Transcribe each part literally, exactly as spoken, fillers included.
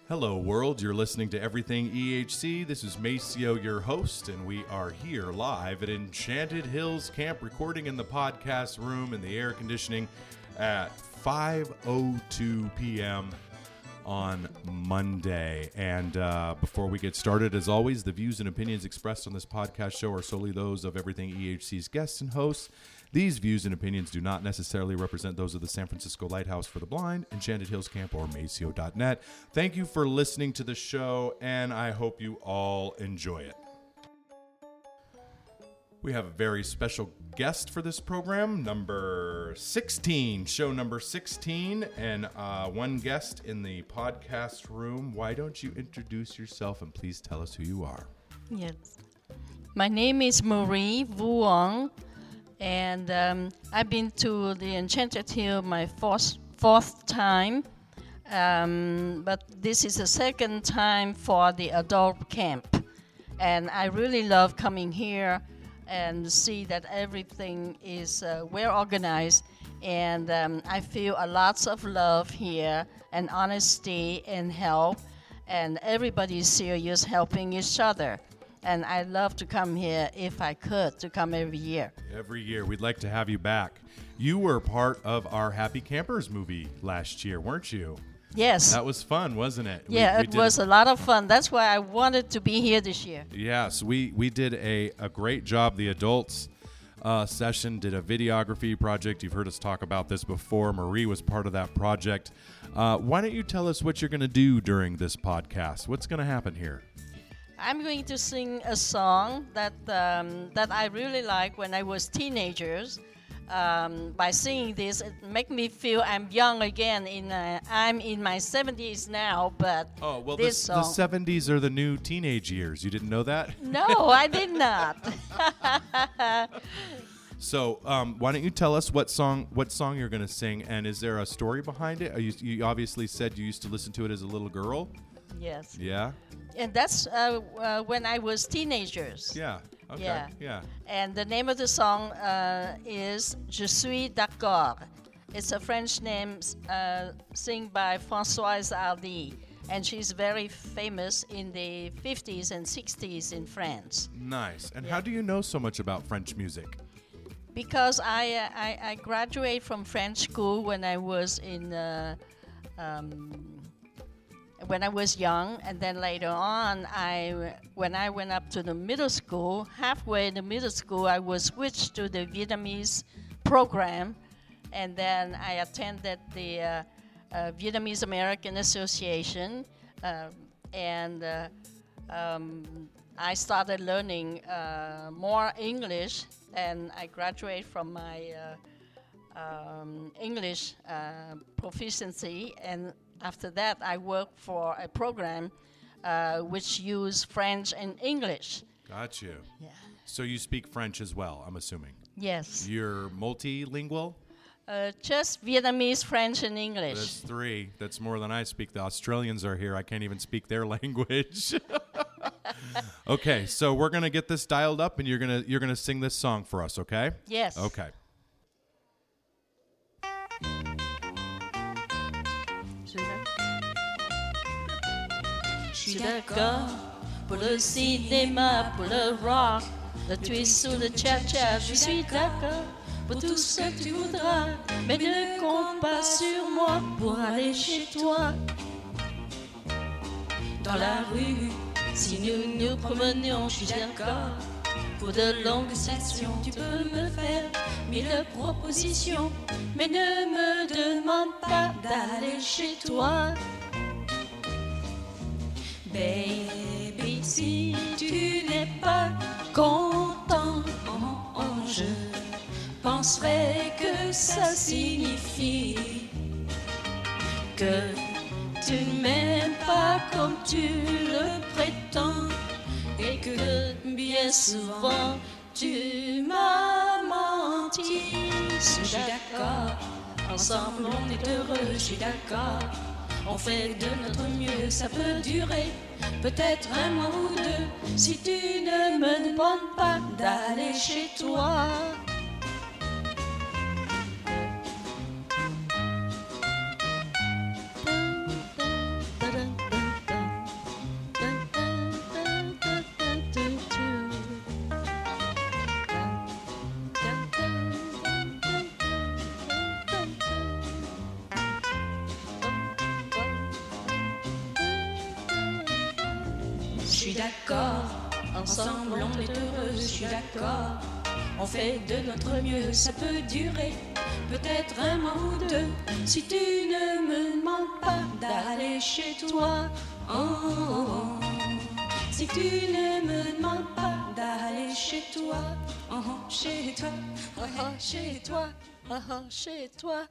Hello, world. You're listening to Everything E H C. This is Maceo, your host, and we are here live at Enchanted Hills Camp, recording in the podcast room in the air conditioning at five oh two p.m. on Monday. And uh, before we get started, as always, the views and opinions expressed on this podcast show are solely those of Everything E H C's guests and hosts. These views and opinions do not necessarily represent those of the San Francisco Lighthouse for the Blind, Enchanted Hills Camp, or Maceo dot net. Thank you for listening to the show, and I hope you all enjoy it. We have a very special guest for this program, number sixteen, show number sixteen, and uh, one guest in the podcast room. Why don't you introduce yourself and please tell us who you are? Yes. My name is Marie Vuong. And um, I've been to the Enchanted Hill my fourth, fourth time, um, but this is the second time for the adult camp. And I really love coming here and see that everything is uh, well organized. And um, I feel a lots of love here and honesty and help. And everybody is serious helping each other. And I love to come here if I could, to come every year. Every year. We'd like to have you back. You were part of our Happy Campers movie last year, weren't you? Yes. That was fun, wasn't it? Yeah, we, we it was a lot of fun. That's why I wanted to be here this year. Yes, we, we did a, a great job. The adults uh, session did a videography project. You've heard us talk about this before. Marie was part of that project. Uh, why don't you tell us what you're going to do during this podcast? What's going to happen here? I'm going to sing a song that um, that I really like when I was teenagers. Um, by singing this, it make me feel I'm young again. In uh, I'm in my seventies now, but oh well, this the, song, the seventies are the new teenage years. You didn't know that? No, I did not. So, um, why don't you tell us what song what song you're going to sing, and is there a story behind it? Are you, you obviously said you used to listen to it as a little girl. Yes. Yeah. And that's uh, uh, when I was teenagers. Yeah. Okay. Yeah. Yeah. And the name of the song uh, is Je suis d'accord. It's a French name uh, sung by Françoise Hardy. And she's very famous in the fifties and sixties in France. Nice. And yeah. how do you know so much about French music? Because I uh, I, I graduated from French school when I was in uh, um, when I was young, and then later on, I when I went up to the middle school, halfway in the middle school, I was switched to the Vietnamese program, and then I attended the uh, uh, Vietnamese American Association, uh, and uh, um, I started learning uh, more English, and I graduated from my uh, um, English uh, proficiency, and after that, I worked for a program uh, which used French and English. Got you. Yeah. So you speak French as well, I'm assuming. Yes. You're multilingual? Uh, just Vietnamese, French, and English. That's three. That's more than I speak. The Australians are here. I can't even speak their language. Okay, so we're gonna get this dialed up, and you're gonna you're gonna sing this song for us. Okay? Yes. Okay. Je suis d'accord pour le cinéma, pour le rock, le twist ou le cha-cha. Je suis d'accord pour tout ce que tu voudras, mais ne compte pas sur moi pour aller chez toi. Dans la rue, si nous nous promenions, je suis d'accord. Pour de longues sessions, tu peux me faire mille propositions, mais ne me demande pas d'aller chez toi. Baby, si tu n'es pas content, oh, oh, je penserais que ça signifie que tu ne m'aimes pas comme tu le prétends et que bien souvent tu m'as menti. Je suis d'accord, ensemble on est heureux, je suis d'accord. On fait de notre mieux, ça peut durer peut-être un mois ou deux. Si tu ne me demandes pas d'aller chez toi. suis d'accord. Ensemble on est heureux, je suis d'accord. On fait de notre mieux, ça peut durer peut-être un mois ou deux. Si tu ne me demandes pas d'aller chez toi, oh, oh, oh. Si tu ne me demandes pas d'aller chez toi, oh, oh, chez toi, oh, oh, chez toi, oh, oh, chez toi.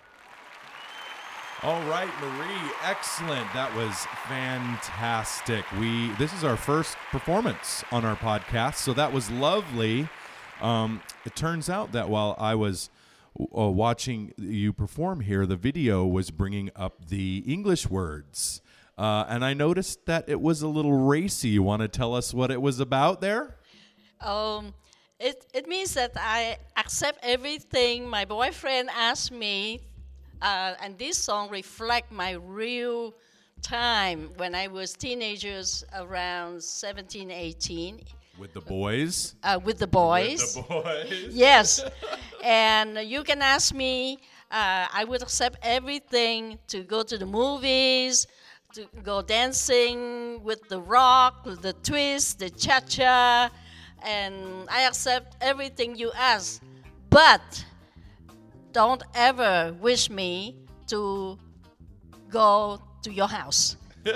All right, Marie, excellent. That was fantastic. We this is our first performance on our podcast, so that was lovely. Um, it turns out that while I was uh, watching you perform here, the video was bringing up the English words, uh, and I noticed that it was a little racy. You want to tell us what it was about there? Um, it it means that I accept everything my boyfriend asked me. Uh, and this song reflects my real time when I was teenagers around seventeen, eighteen. With the boys? Uh, with the boys. With the boys. Yes. And you can ask me, uh, I would accept everything to go to the movies, to go dancing with the rock, the twist, the cha-cha, and I accept everything you ask. But don't ever wish me to go to your house.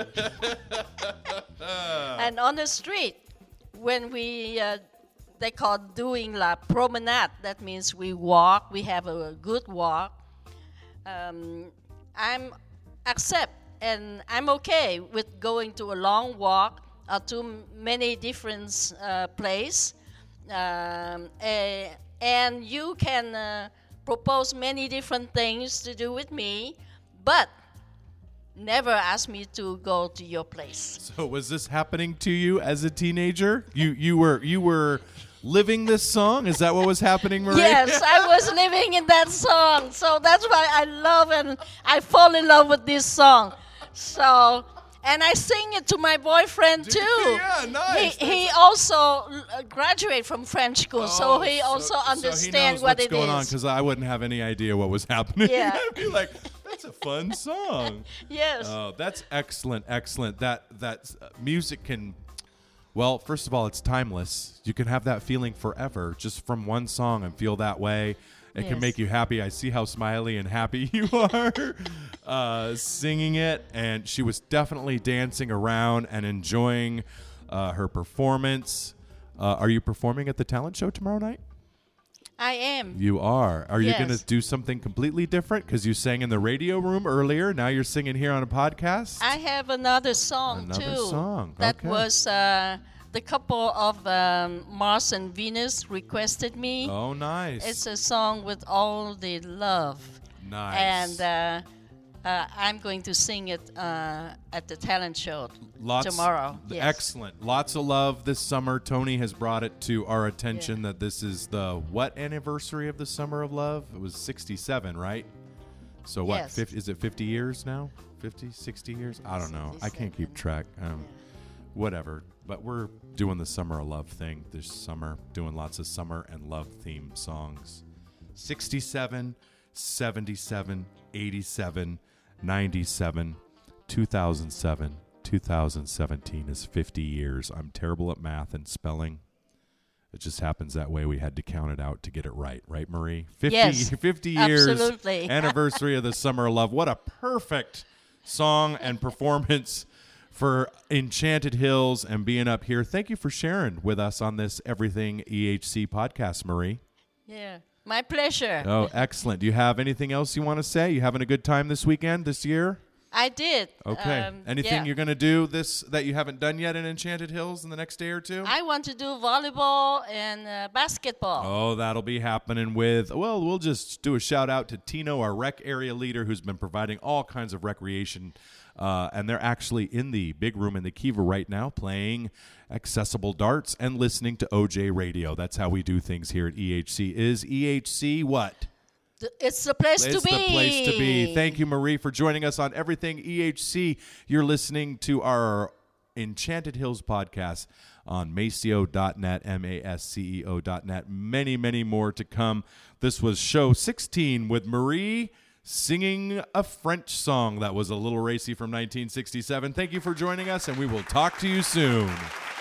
And on the street, when we, uh, they call doing la promenade, that means we walk, we have a good walk. Um, I'm accept and I'm okay with going to a long walk or to many different uh, places. Um, uh, and you can uh, propose many different things to do with me, but never ask me to go to your place. So was this happening to you as a teenager? You you were you were living this song? Is that what was happening, Marie? Yes, I was living in that song. So that's why I love and I fall in love with this song. So, and I sing it to my boyfriend too. Yeah, nice. He, he also uh, graduated from French school, Oh, so he also understands so he knows what what's it going is. on, because I wouldn't have any idea what was happening. Yeah. I'd be like, that's a fun song. Yes. Oh, that's excellent, excellent. That that uh, music can, well, first of all, it's timeless. You can have that feeling forever just from one song and feel that way. It can Yes. make you happy. I see how smiley and happy you are uh, singing it. And she was definitely dancing around and enjoying uh, her performance. Uh, are you performing at the talent show tomorrow night? I am. You are. Are you Yes. going to do something completely different? Because you sang in the radio room earlier. Now you're singing here on a podcast? I have another song Another too. song, That okay. was uh, the couple of um, Mars and Venus requested me. Oh, nice. It's a song with all the love. nice. And uh, uh, I'm going to sing it uh, at the talent show Lots, tomorrow. Yes. Excellent. Lots of love this summer. Tony has brought it to our attention Yeah. that this is the what anniversary of the Summer of Love? It was sixty-seven, right? So what? Yes. fifty, is it fifty years now? fifty, sixty years? I don't know. I can't keep sixty-seven. track. Um, Whatever. But we're doing the Summer of Love thing this summer, doing lots of summer and love themed songs. sixty-seven, seventy-seven, eighty-seven, ninety-seven, two thousand seven, two thousand seventeen is fifty years. I'm terrible at math and spelling. It just happens that way. We had to count it out to get it right. Right, Marie? fifty, Yes, fifty years absolutely. anniversary of the Summer of Love. What a perfect song and performance for Enchanted Hills and being up here. Thank you for sharing with us on this Everything E H C podcast, Marie. Yeah. My pleasure. Oh, excellent. Do you have anything else you want to say? You having a good time this weekend, this year? I did. Okay. Um, Anything yeah. you're going to do this that you haven't done yet in Enchanted Hills in the next day or two? I want to do volleyball and uh, basketball. Oh, that'll be happening with, well, we'll just do a shout out to Tino, our rec area leader, who's been providing all kinds of recreation. Uh, and they're actually in the big room in the Kiva right now playing accessible darts and listening to O J Radio. That's how we do things here at E H C. Is E H C what? Th- It's the place It's to be. the place to be. Thank you, Marie, for joining us on Everything E H C. You're listening to our Enchanted Hills podcast on Maceo dot net, M A S C E O dot net. Many, many more to come. This was show sixteen with Marie singing a French song that was a little racy from nineteen sixty-seven. Thank you for joining us, and we will talk to you soon.